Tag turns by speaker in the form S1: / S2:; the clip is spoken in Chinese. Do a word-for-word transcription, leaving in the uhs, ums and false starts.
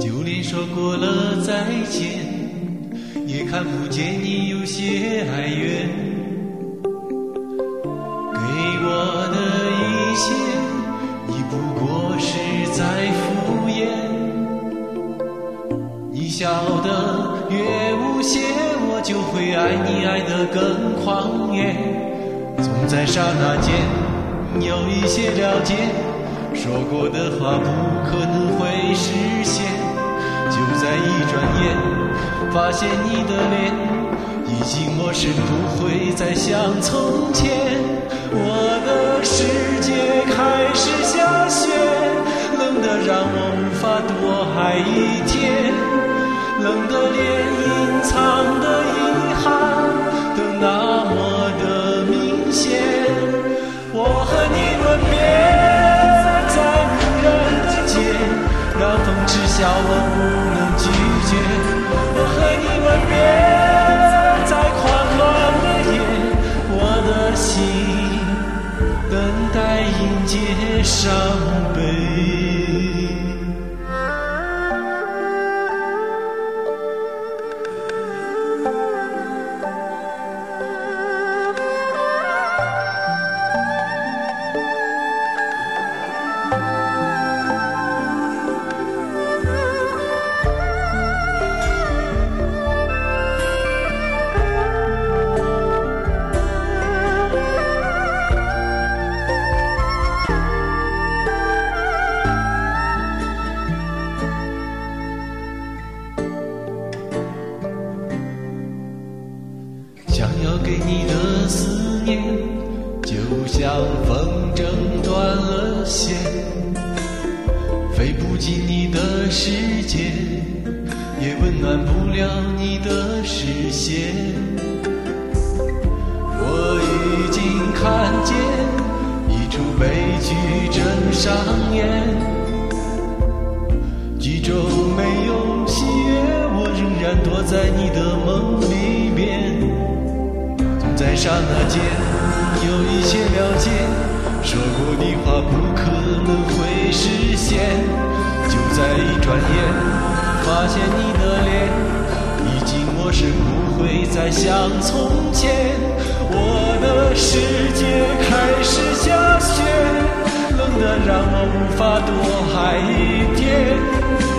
S1: 就连说过了再见，也看不见你有些哀怨。给我的一切，你不过是在敷衍。你笑得越无邪，我就会爱你爱得更狂野。总在刹那间有一些了解，说过的话不可能会实现。就在一转眼，发现你的脸已经陌生，不会再像从前。我的世界开始下雪，冷得让我无法多爱一天，冷得连隐藏的遗憾都那么的明显。我和你吻别在无人的街，让风痴笑我不能拒绝。我和你吻别在狂乱的夜，我的心等待迎接伤悲。想要给你的思念，就像风筝断了线，飞不进你的世界，也温暖不了你的视线。我已经看见一出悲剧正上演，剧中没有喜悦，我仍然躲在你的梦里面。在刹那间有一些了解，说过的话不可能会实现。就在一转眼，发现你的脸已经陌生，不会再像从前。我的世界开始下雪，冷得让我无法多爱一点。